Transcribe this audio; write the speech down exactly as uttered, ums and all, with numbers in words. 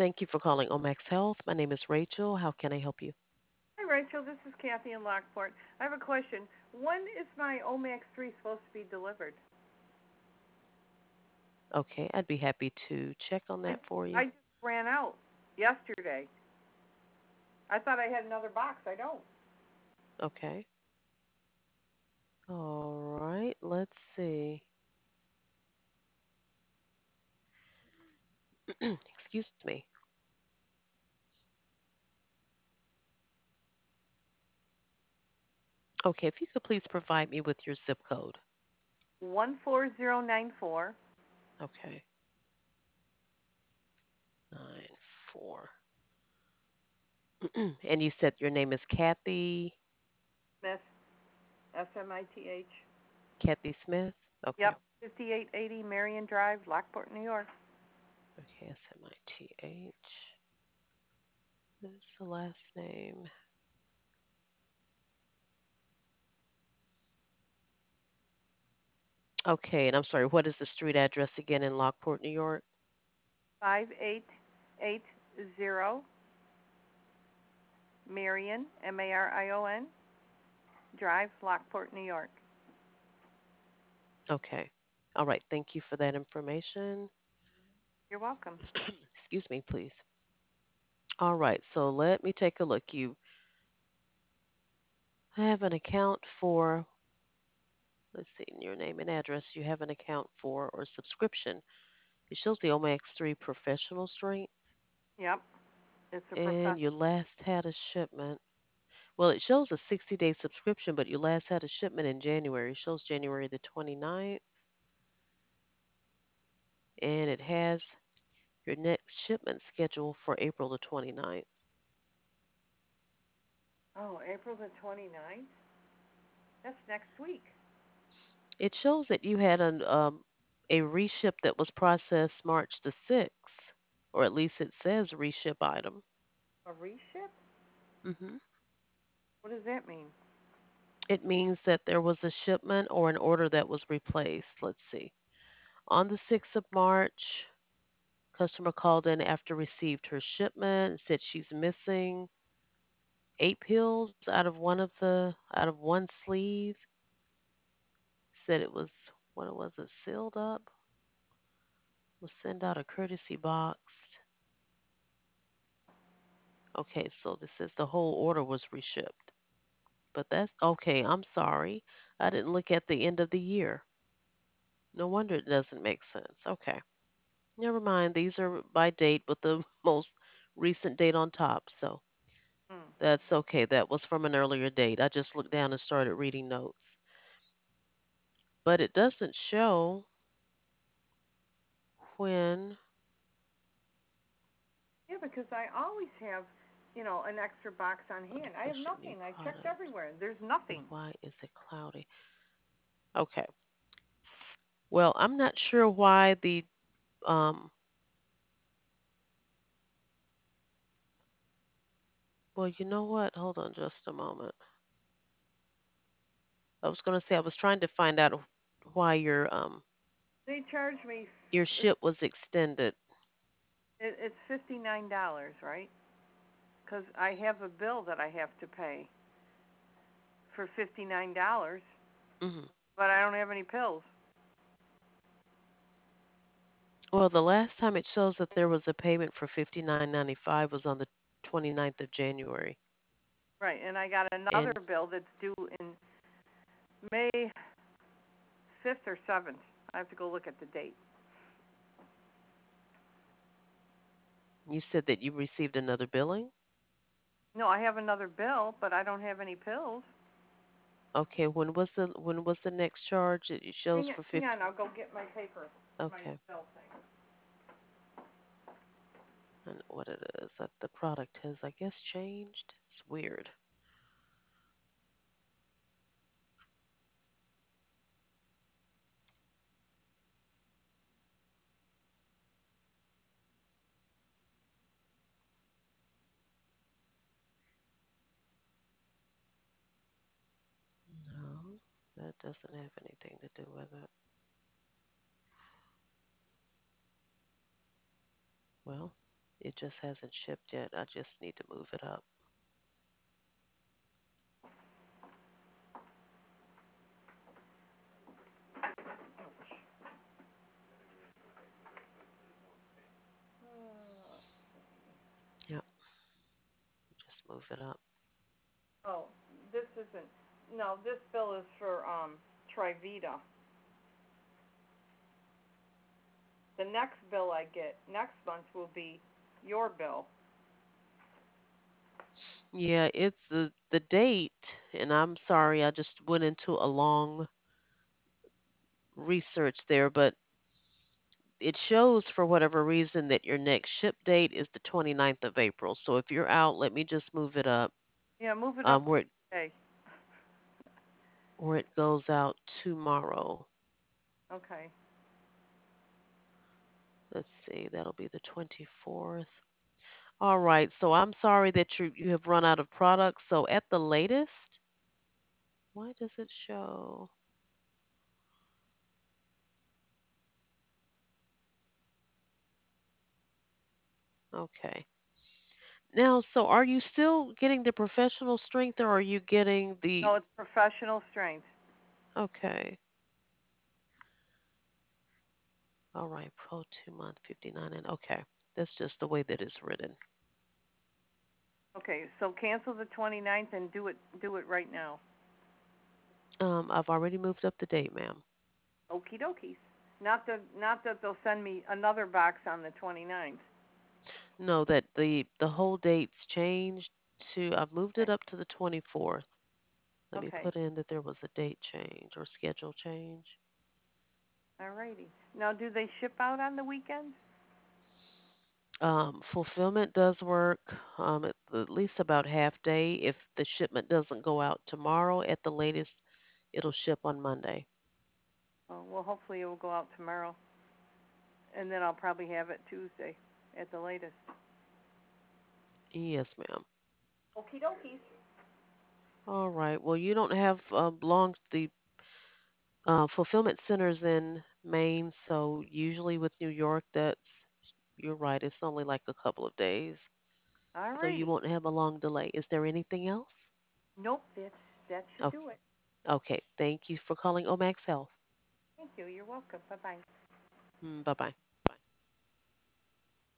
Thank you for calling Omax Health. My name is Rachel. How can I help you? Hi, Rachel. This is Kathy in Lockport. I have a question. When is my Omax three supposed to be delivered? Okay, I'd be happy to check on I that for you. I just ran out yesterday. I thought I had another box. I don't. Okay. All right, let's see. Excuse me. Okay, if you could please provide me with your zip code. One four zero nine four. Okay, nine four. And you said your name is Kathy, Smith. S M I T H. Kathy Smith. Okay, Yep. Fifty-eight eighty Marion Drive, Lockport, New York. okay, S M I T H. This is the last name. Okay, and I'm sorry, what is the street address again in Lockport, New York? Five eight eight zero Marion M A R I O N Drive, Lockport, New York. Okay. All right, thank you for that information. You're welcome. Excuse me, please. All right, so let me take a look. You have an account for, let's see, your name and address. You have an account for or subscription. It shows the Omax three professional strength, Yep. It's a and professional. you last had a shipment. Well, it shows a sixty day subscription, but you last had a shipment in January. It shows January the twenty-ninth, and it has your next shipment scheduled for April the twenty-ninth. Oh, April the twenty-ninth? That's next week. It shows that you had an um, a reship that was processed March the sixth, or at least it says reship item. A reship? hmm What does that mean? It means that there was a shipment or an order that was replaced. Let's see. On the sixth of March, customer called in after received her shipment and said she's missing eight pills out of one of the out of one sleeve. Said it was what was it sealed up? Was sent out a courtesy box. Okay, so this says the whole order was reshipped. But that's okay. I'm sorry. I didn't look at the end of the year. No wonder it doesn't make sense. Okay. Never mind. These are by date with the most recent date on top. So Hmm. that's okay. That was from an earlier date. I just looked down and started reading notes. But it doesn't show when. Yeah, because I always have, you know, an extra box on Let hand. me I have push a new nothing. I checked product. everywhere. There's And nothing. why is it cloudy? Okay. Well, I'm not sure why the um well, you know what? Hold on just a moment. I was going to say I was trying to find out why your um They charge me. your It's ship was extended. it, it's fifty nine dollars, right? Because I have a bill that I have to pay for fifty nine dollars, hmm but I don't have any pills. Well, the last time it shows that there was a payment for fifty-nine ninety-five was on the twenty-ninth of January. Right, and I got another And bill that's due in May fifth or seventh. I have to go look at the date. you said that you received another billing? No, I have another bill, but I don't have any pills. Okay, when was the when was the next charge? It shows Hang on, for hang on. fifty. I'll go get my paper, my Okay. bill thing. And what it is that the product has I guess changed. It's weird. No, that doesn't have anything to do with it. Well. It just hasn't shipped yet. I just need to move it up. Yep, just move it up. Oh, this isn't. No, this bill is for um Trivita. The next bill I get next month will be your bill. Yeah, it's the the date, and I'm sorry, I just went into a long research there, but it shows for whatever reason that your next ship date is the twenty-ninth of April. So if you're out, let me just move it up. Yeah, move it up Um, where it today. where it goes out tomorrow. Okay. Let's see, that'll be the twenty-fourth. All right, so I'm sorry that you you have run out of products. So at the latest, why does it show? Okay. Now, so are you still getting the professional strength or are you getting the No, it's professional strength. okay. All right, Pro two month fifty-nine and okay. That's just the way that it's written. Okay, so cancel the twenty-ninth and do it do it right now. Um, I've already moved up the date, ma'am. Okie dokies. Not that not that they'll send me another box on the twenty-ninth. No, that the the whole date's changed to I've moved Okay. it up to the twenty-fourth. Let me Okay. put in that there was a date change or schedule change. Alrighty. Now, do they ship out on the weekends? Um, fulfillment does work um, at, at least about half day. If the shipment doesn't go out tomorrow, at the latest, it'll ship on Monday. Oh, well, hopefully it will go out tomorrow, and then I'll probably have it Tuesday at the latest. Yes, ma'am. Okie dokies. All right. Well, you don't have uh, long the uh, fulfillment centers in Maine, so usually with New York, that's you're right. It's only like a couple of days, so you Alrighty. won't have a long delay. Is there anything else? Nope, that's that should Oh, do it. okay. Thank you for calling Omax Health. Thank you. You're welcome. Bye bye. Bye bye.